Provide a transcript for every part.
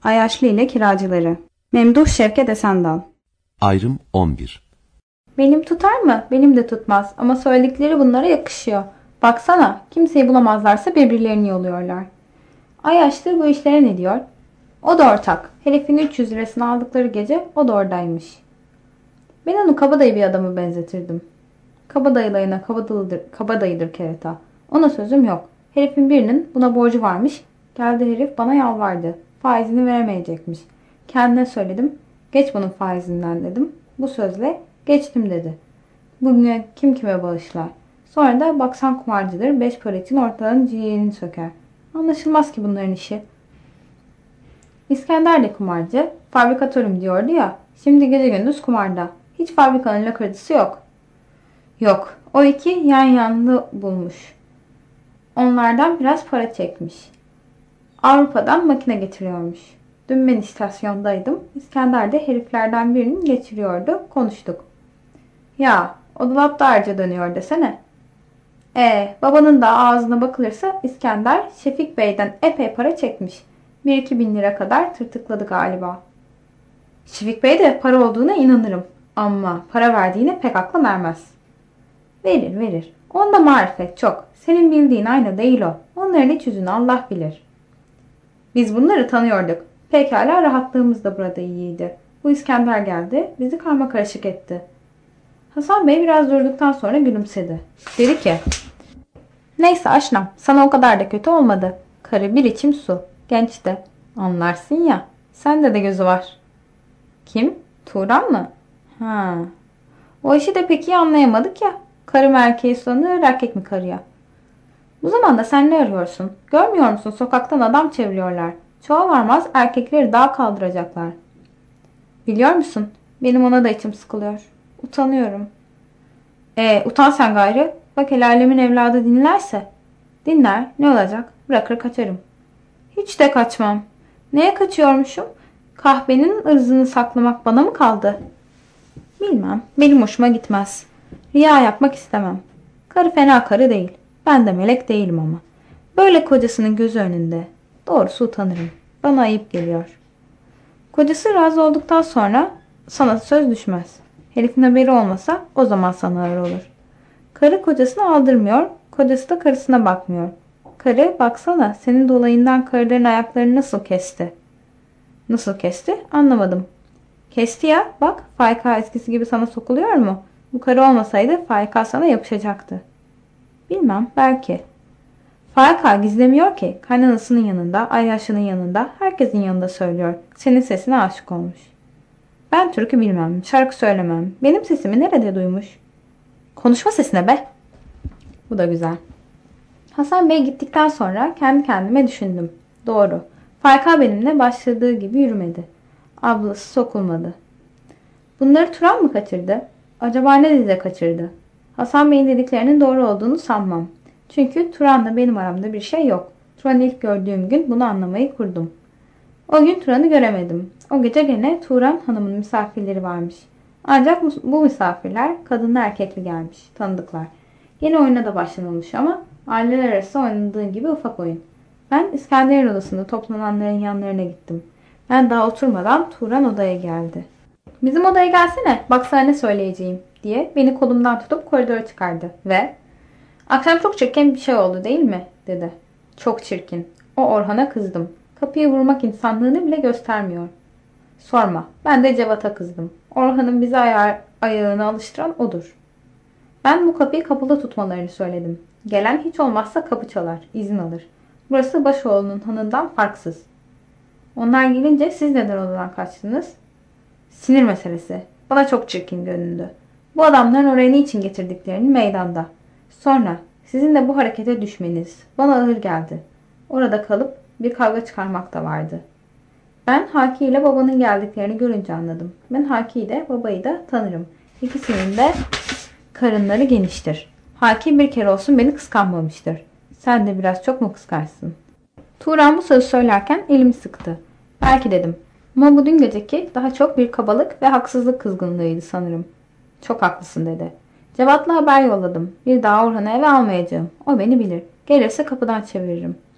Ayaşlı ile kiracıları. Memduh Şevket Esendal. Ayrım 11. Benim tutar mı? Benim de tutmaz. Ama söyledikleri bunlara yakışıyor. Baksana, kimseyi bulamazlarsa birbirlerini yoluyorlar. Ayaşlı bu işlere ne diyor? O da ortak. Herifin 300 lirasını aldıkları gece o da oradaymış. Ben onu kabadayı bir adamı benzetirdim. Kabadayılarına kabadayıdır kerata. Ona sözüm yok. Herifin birinin buna borcu varmış. Geldi herif bana yalvardı. Faizini veremeyecekmiş. Kendine söyledim. Geç bunun faizinden dedim. Bu sözle geçtim dedi. Bugün kim kime bağışlar. Sonra da baksan kumarcıdır. 5 para için ortadan ciğerini söker. Anlaşılmaz ki bunların işi. İskender de kumarcı. Fabrikatörüm diyordu ya. Şimdi gece gündüz kumarda. Hiç fabrikanın lakırdısı yok. Yok. O iki yan yanlı bulmuş. Onlardan biraz para çekmiş. Avrupa'dan makine getiriyormuş. Dün ben istasyondaydım. İskender de heriflerden birini geçiriyordu. Konuştuk. Ya o dolapta harca dönüyor desene. Babanın da ağzına bakılırsa İskender Şefik Bey'den epey para çekmiş. 1-2 bin lira kadar tırtıkladı galiba. Şefik Bey de para olduğuna inanırım. Ama para verdiğine pek aklım ermez. Verir. Onda marifet çok. Senin bildiğin aynı değil o. Onların iç yüzünü Allah bilir. Biz bunları tanıyorduk. Pekala rahatlığımız da burada iyiydi. Bu İskender geldi. Bizi karmakarışık etti. Hasan Bey biraz durduktan sonra gülümsedi. Dedi ki, neyse aşnam, sana o kadar da kötü olmadı. Karı bir içim su. Genç de. Anlarsın ya. Sende de gözü var. Kim? Turan mı? Ha. O işi de pek iyi anlayamadık ya. Karı mı erkeği sanır, erkek mi karıya? Bu zamanda sen ne arıyorsun? Görmüyor musun? Sokaktan adam çeviriyorlar. Çoğa varmaz erkekleri daha kaldıracaklar. Biliyor musun? Benim ona da içim sıkılıyor. Utanıyorum. Utan sen gayrı. Bak el alemin evladı dinlerse. Dinler. Ne olacak? Bırakır kaçarım. Hiç de kaçmam. Neye kaçıyormuşum? Kahvenin ırzını saklamak bana mı kaldı? Bilmem. Benim hoşuma gitmez. Riya yapmak istemem. Karı fena karı değil. Ben de melek değilim ama. Böyle kocasının gözü önünde. Doğrusu utanırım. Bana ayıp geliyor. Kocası razı olduktan sonra sana söz düşmez. Herifin haberi olmasa o zaman sana ağır olur. Karı kocasını aldırmıyor. Kocası da karısına bakmıyor. Karı baksana senin dolayından karıların ayaklarını nasıl kesti? Nasıl kesti? Anlamadım. Kesti ya. Bak Faika eskisi gibi sana sokuluyor mu? Bu karı olmasaydı Faika sana yapışacaktı. Bilmem belki. Faika gizlemiyor ki. Kaynanasının yanında, Ayyaşı'nın yanında, herkesin yanında söylüyor. Senin sesine aşık olmuş. Ben türkü bilmem, şarkı söylemem. Benim sesimi nerede duymuş? Konuşma sesine be. Bu da güzel. Hasan Bey gittikten sonra kendi kendime düşündüm. Doğru. Faika benimle başladığı gibi yürümedi. Ablası sokulmadı. Bunları Turan mı kaçırdı? Acaba ne dedi kaçırdı? Hasan Bey'in dediklerinin doğru olduğunu sanmam. Çünkü Turan'la benim aramda bir şey yok. Turan'ı ilk gördüğüm gün bunu anlamayı kurdum. O gün Turan'ı göremedim. O gece gene Turan Hanım'ın misafirleri varmış. Ancak bu misafirler kadınlı erkekli gelmiş. Tanıdıklar. Yeni oyuna da başlanılmış ama aileler arası oynandığı gibi ufak oyun. Ben İskender'in odasında toplananların yanlarına gittim. Ben daha oturmadan Turan odaya geldi. Bizim odaya gelsene, bak sana ne söyleyeceğim diye beni kolumdan tutup koridora çıkardı ve akşam çok çirkin bir şey oldu değil mi dedi. Çok çirkin. O Orhan'a kızdım. Kapıyı vurmak insanlığını bile göstermiyor. Sorma. Ben de Cevat'a kızdım. Orhan'ın bizi ayağına alıştıran odur. Ben bu kapıyı kapalı tutmalarını söyledim. Gelen hiç olmazsa kapı çalar, izin alır. Burası Başoğlu'nun hanından farksız. Onlar gelince siz neden odadan kaçtınız? Sinir meselesi. Bana çok çirkin göründü. Bu adamların oraya niçin getirdiklerini meydanda. Sonra sizin de bu harekete düşmeniz bana ağır geldi. Orada kalıp bir kavga çıkarmak da vardı. Ben Haki ile babanın geldiklerini görünce anladım. Ben Haki'yi de babayı da tanırım. İkisinin de karınları geniştir. Haki bir kere olsun beni kıskanmamıştır. Sen de biraz çok mu kıskançsın? Turan bu sözü söylerken elimi sıktı. Belki dedim. Ama bu dün geceki daha çok bir kabalık ve haksızlık kızgınlığıydı sanırım. Çok haklısın dedi. Cevat'la haber yolladım. Bir daha Orhan'ı eve almayacağım. O beni bilir. Gelirse kapıdan çeviririm.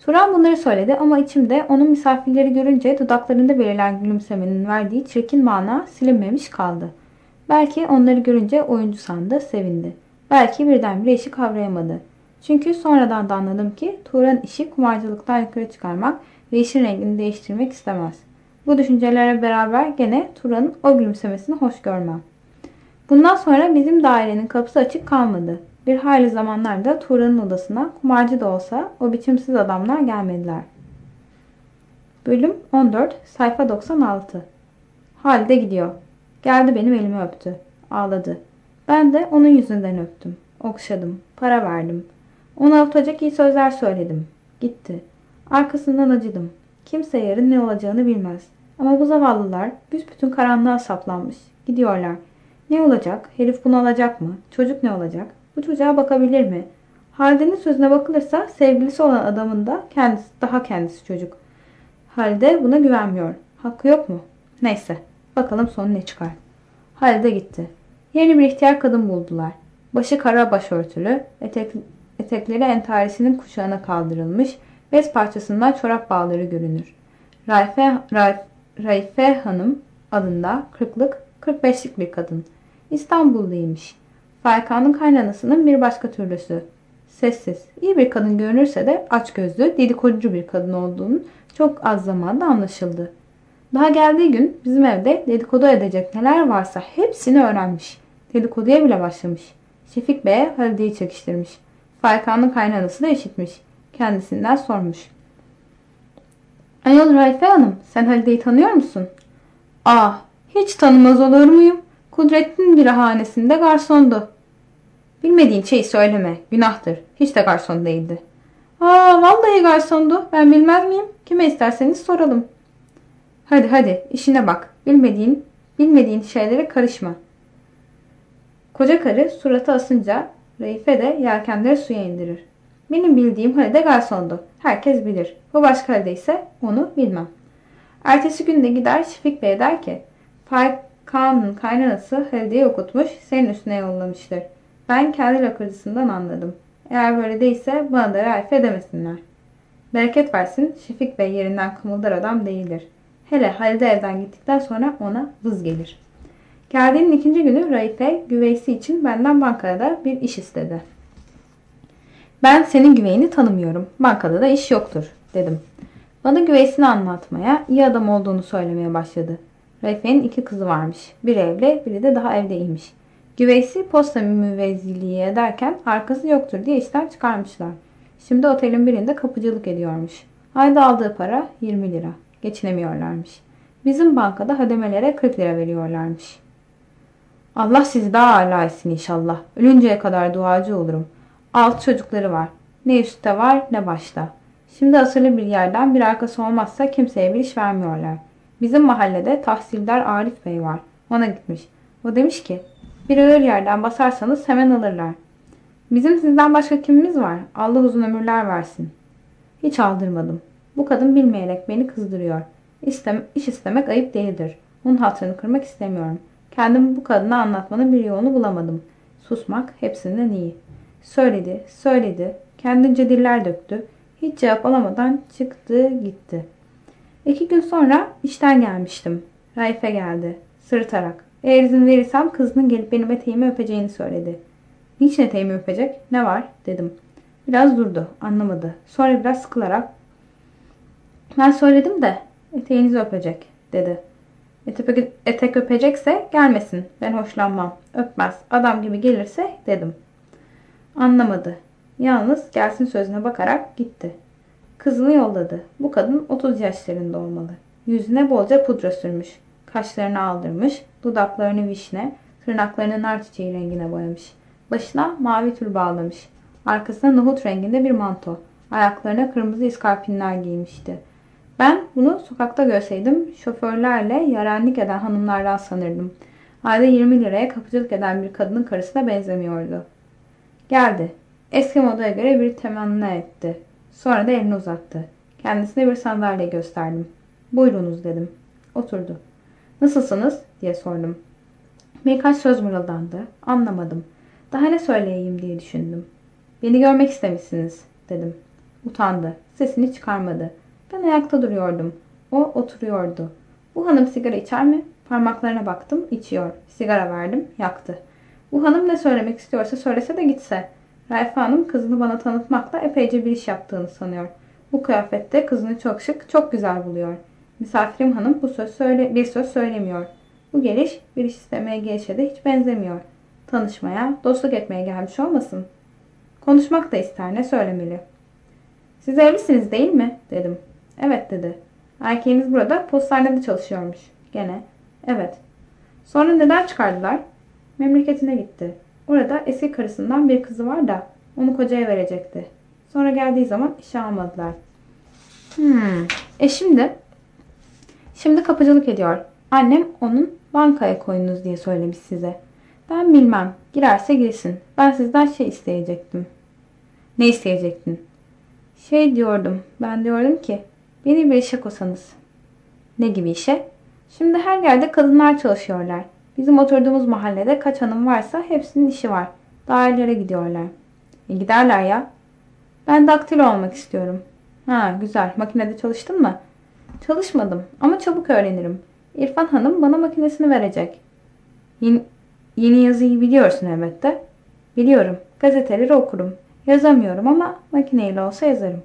Turan bunları söyledi ama içimde onun misafirleri görünce dudaklarında belirlen gülümsemenin verdiği çirkin mana silinmemiş kaldı. Belki onları görünce oyuncu sandı, sevindi. Belki birdenbire işi kavrayamadı. Çünkü sonradan da anladım ki Turan'ın işi kumarcılıktan yukarı çıkarmak ve işin rengini değiştirmek istemez. Bu düşüncelere beraber gene Turan'ın o gülümsemesini hoş görmem. Bundan sonra bizim dairenin kapısı açık kalmadı. Bir hayli zamanlarda Turan'ın odasına kumarcı da olsa o biçimsiz adamlar gelmediler. Bölüm 14, sayfa 96. Halide gidiyor. Geldi benim elimi öptü. Ağladı. Ben de onun yüzünden öptüm. Okşadım. Para verdim. Ona avutacak iyi sözler söyledim. Gitti. Arkasından acıdım. Kimse yarın ne olacağını bilmez. Ama bu zavallılar büsbütün karanlığa saplanmış. Gidiyorlar. Ne olacak? Herif bunu alacak mı? Çocuk ne olacak? Bu çocuğa bakabilir mi? Halide'nin sözüne bakılırsa sevgilisi olan adamın da kendisi çocuk. Halide buna güvenmiyor. Hakkı yok mu? Neyse. Bakalım sonu ne çıkar. Halide gitti. Yeni bir ihtiyar kadın buldular. Başı kara başörtülü, etekleri entarisinin kuşağına kaldırılmış, bez parçasından çorap bağları görünür. Raife Hanım adında 40'lık 45'lik bir kadın. İstanbulluymuş. Fayka'nın kaynanasının bir başka türlüsü. Sessiz, iyi bir kadın görünürse de açgözlü, dedikoducu bir kadın olduğunun çok az zamanda anlaşıldı. Daha geldiği gün bizim evde dedikodu edecek neler varsa hepsini öğrenmiş. Dedikoduya bile başlamış. Şefik Bey'e Halide'yi çekiştirmiş. Fayka'nın kaynanası da işitmiş. Kendisinden sormuş. Ayol Raife Hanım, sen Halide'yi tanıyor musun? Ah, hiç tanımaz olur muyum? Kudrettin birahanesinde garsondu. Bilmediğin şeyi söyleme, günahtır. Hiç de garson değildi. Aa, vallahi garsondu. Ben bilmez miyim? Kime isterseniz soralım. Hadi, işine bak. Bilmediğin şeylere karışma. Koca karı suratı asınca Reife de yelkenleri suya indirir. Benim bildiğim Halide garsondu. Herkes bilir. Bu başka Halide ise onu bilmem. Ertesi günde gider Şefik Bey der ki Faika'nın kaynanası Halide'yi okutmuş, senin üstüne yollamıştır. Ben kendi lakırdısından anladım. Eğer böyle değilse bana da Reife demesinler. Bereket versin, Şefik Bey yerinden kımıldar adam değildir. Hele Halide evden gittikten sonra ona vız gelir. Geldiğinin ikinci günü Raife güveysi için benden bankada bir iş istedi. Ben senin güveyini tanımıyorum. Bankada da iş yoktur dedim. Bana güveysini anlatmaya, iyi adam olduğunu söylemeye başladı. Raife'nin 2 kızı varmış. Biri evli, biri de daha evdeymiş. Güveysi posta müvezziliği ederken arkası yoktur diye işten çıkarmışlar. Şimdi otelin birinde kapıcılık ediyormuş. Ayda aldığı para 20 lira. Geçinemiyorlarmış. Bizim bankada hademelere 40 lira veriyorlarmış. Allah sizi daha âlâ etsin inşallah. Ölünceye kadar duacı olurum. 6 çocukları var. Ne üstte var ne başta. Şimdi asırlı bir yerden bir arkası olmazsa kimseye bir iş vermiyorlar. Bizim mahallede tahsildar Arif Bey var. Ona gitmiş. O demiş ki bir ağır yerden basarsanız hemen alırlar. Bizim sizden başka kimimiz var? Allah uzun ömürler versin. Hiç aldırmadım. Bu kadın bilmeyerek beni kızdırıyor. İş istemek ayıp değildir. Onun hatırını kırmak istemiyorum. Kendimi bu kadına anlatmanın bir yolunu bulamadım. Susmak hepsinden iyi. Söyledi. Kendince diller döktü. Hiç cevap alamadan çıktı gitti. 2 gün sonra işten gelmiştim. Raife geldi. Sırıtarak. Eğer izin verirsem kızının gelip benim eteğimi öpeceğini söyledi. Niçin eteğimi öpecek? Ne var? Dedim. Biraz durdu. Anlamadı. Sonra biraz sıkılarak ben söyledim de eteğinizi öpecek dedi. Etek öpecekse gelmesin. Ben hoşlanmam. Öpmez. Adam gibi gelirse dedim. Anlamadı. Yalnız gelsin sözüne bakarak gitti. Kızını yolladı. Bu kadın 30 yaşlarında olmalı. Yüzüne bolca pudra sürmüş. Kaşlarını aldırmış. Dudaklarını vişne, tırnaklarını nar çiçeği rengine boyamış. Başına mavi tül bağlamış. Arkasına nohut renginde bir manto. Ayaklarına kırmızı iskarpinler giymişti. Ben bunu sokakta görseydim şoförlerle yarenlik eden hanımlardan sanırdım. Ayda 20 liraya kapıcılık eden bir kadının karısına benzemiyordu. Geldi. Eski modaya göre bir temenni etti. Sonra da elini uzattı. Kendisine bir sandalye gösterdim. Buyurunuz dedim. Oturdu. Nasılsınız diye sordum. Birkaç söz mırıldandı. Anlamadım. Daha ne söyleyeyim diye düşündüm. Beni görmek istemişsiniz dedim. Utandı. Sesini çıkarmadı. Ben ayakta duruyordum. O oturuyordu. Bu hanım sigara içer mi? Parmaklarına baktım. İçiyor. Sigara verdim. Yaktı. Bu hanım ne söylemek istiyorsa söylese de gitse. Raife Hanım kızını bana tanıtmakla epeyce bir iş yaptığını sanıyor. Bu kıyafette kızını çok şık, çok güzel buluyor. Misafirim hanım bir söz söylemiyor. Bu geliş bir iş istemeye gelişe de hiç benzemiyor. Tanışmaya, dostluk etmeye gelmiş olmasın. Konuşmak da ister, ne söylemeli? Siz evlisiniz değil mi? Dedim. Evet dedi. Erkeğiniz burada postanede çalışıyormuş. Gene. Evet. Sonra neden çıkardılar? Memleketine gitti. Orada eski karısından bir kızı var da onu kocaya verecekti. Sonra geldiği zaman işe almadılar. Şimdi kapıcılık ediyor. Annem onun bankaya koyunuz diye söylemiş size. Ben bilmem. Girerse girsin. Ben sizden şey isteyecektim. Ne isteyecektin? Ben diyordum ki beni bir işe kosanız. Ne gibi işe? Şimdi her yerde kadınlar çalışıyorlar. Bizim oturduğumuz mahallede kaç hanım varsa hepsinin işi var. Dairelere gidiyorlar. Giderler ya. Ben daktilo olmak istiyorum. Ha, güzel. Makinede çalıştın mı? Çalışmadım ama çabuk öğrenirim. İrfan Hanım bana makinesini verecek. Yeni yazıyı biliyorsun elbette. Biliyorum. Gazeteleri okurum. Yazamıyorum ama makineyle olsa yazarım.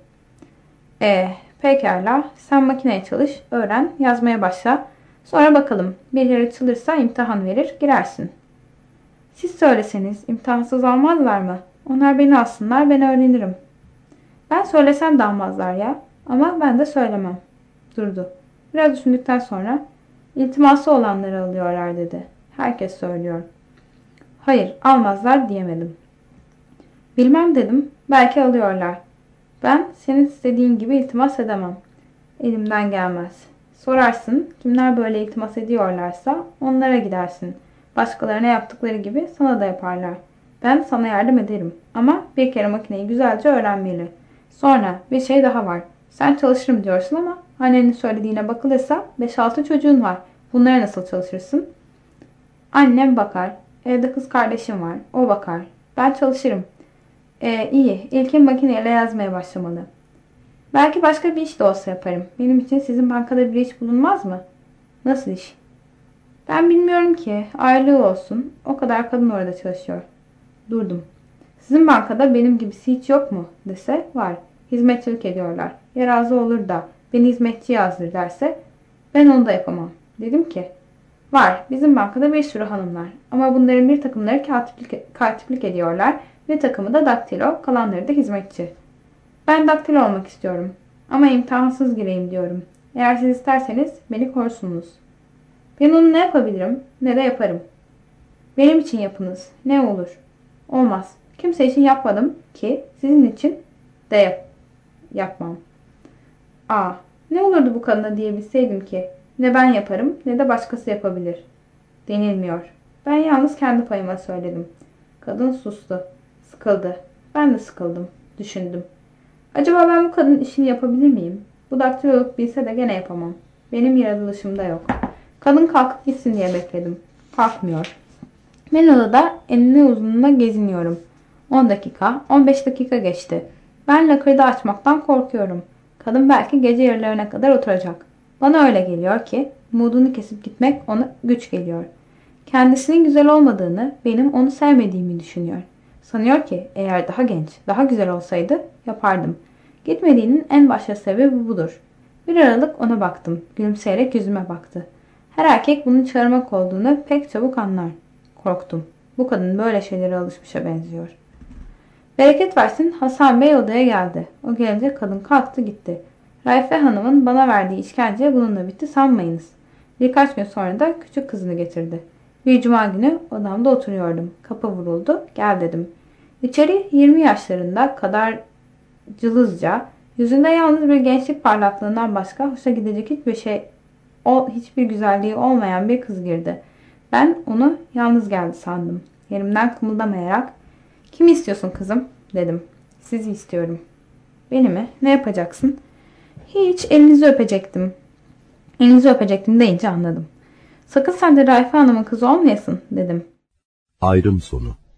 Pekala. Sen makineye çalış, öğren, yazmaya başla. Sonra bakalım. Bir yer açılırsa imtihan verir, girersin. Siz söyleseniz imtihansız almazlar mı? Onlar beni alsınlar, ben öğrenirim. Ben söylesem de almazlar ya. Ama ben de söylemem. Durdu. Biraz düşündükten sonra iltiması olanları alıyorlar dedi. Herkes söylüyor. Hayır, almazlar diyemedim. Bilmem dedim. Belki alıyorlar. Ben senin istediğin gibi iltimas edemem. Elimden gelmez. Sorarsın, kimler böyle iltimas ediyorlarsa onlara gidersin. Başkalarına yaptıkları gibi sana da yaparlar. Ben sana yardım ederim. Ama bir kere makineyi güzelce öğrenmeli. Sonra bir şey daha var. Sen çalışırım diyorsun ama annenin söylediğine bakılırsa 5-6 çocuğun var. Bunlara nasıl çalışırsın? Annem bakar. Evde kız kardeşim var. O bakar. Ben çalışırım. İyi. İlkin makineyle yazmaya başlamalı. Belki başka bir iş de olsa yaparım. Benim için sizin bankada bir iş bulunmaz mı? Nasıl iş? Ben bilmiyorum ki. Aylığı olsun. O kadar kadın orada çalışıyor. Durdum. Sizin bankada benim gibisi hiç yok mu? Dese var. Hizmetçilik ediyorlar. Ya razı olur da beni hizmetçi yazdır derse ben onu da yapamam. Dedim ki var. Bizim bankada bir sürü hanım var. Ama bunların bir takımları katiplik ediyorlar. Bir takımı da daktilo. Kalanları da hizmetçi. Ben daktilo olmak istiyorum. Ama imtihansız gireyim diyorum. Eğer siz isterseniz beni korsunuz. Ben onu ne yapabilirim ne de yaparım. Benim için yapınız. Ne olur. Olmaz. Kimse için yapmadım ki sizin için de yapmam. Ne olurdu bu kadına diyebilseydim ki ne ben yaparım ne de başkası yapabilir. Denilmiyor. Ben yalnız kendi payıma söyledim. Kadın sustu. Sıkıldı. Ben de sıkıldım. Düşündüm. Acaba ben bu kadının işini yapabilir miyim? Bu daktiloluk bilse de gene yapamam. Benim yaratılışımda yok. Kadın kalkıp gitsin diye bekledim. Kalkmıyor. Ben odada enine uzunluğuna geziniyorum. 10 dakika, 15 dakika geçti. Ben lakırdı açmaktan korkuyorum. Kadın belki gece yarılarına kadar oturacak. Bana öyle geliyor ki umudunu kesip gitmek ona güç geliyor. Kendisinin güzel olmadığını, benim onu sevmediğimi düşünüyor. Sanıyor ki eğer daha genç, daha güzel olsaydı yapardım. Gitmediğinin en başta sebebi budur. Bir aralık ona baktım. Gülümseyerek yüzüme baktı. Her erkek bunun çağırmak olduğunu pek çabuk anlar. Korktum. Bu kadın böyle şeylere alışmışa benziyor. Bereket versin Hasan Bey odaya geldi. O gelince kadın kalktı gitti. Raife Hanım'ın bana verdiği işkence bununla bitti sanmayınız. Birkaç gün sonra da küçük kızını getirdi. Bir cuma günü odamda oturuyordum. Kapı vuruldu. Gel dedim. İçeri 20 yaşlarında kadar cılızca, yüzünde yalnız bir gençlik parlaklığından başka hoşa gidecek hiçbir güzelliği olmayan bir kız girdi. Ben onu yalnız geldi sandım. Yerimden kımıldamayarak "Kimi istiyorsun kızım?" dedim. "Sizi istiyorum." "Beni mi? Ne yapacaksın?" "Hiç, elinizi öpecektim." "Elinizi öpecektim" deyince anladım. "Sakın sen de Raife Hanım'ın kızı olmayasın" dedim. Ayrım sonu.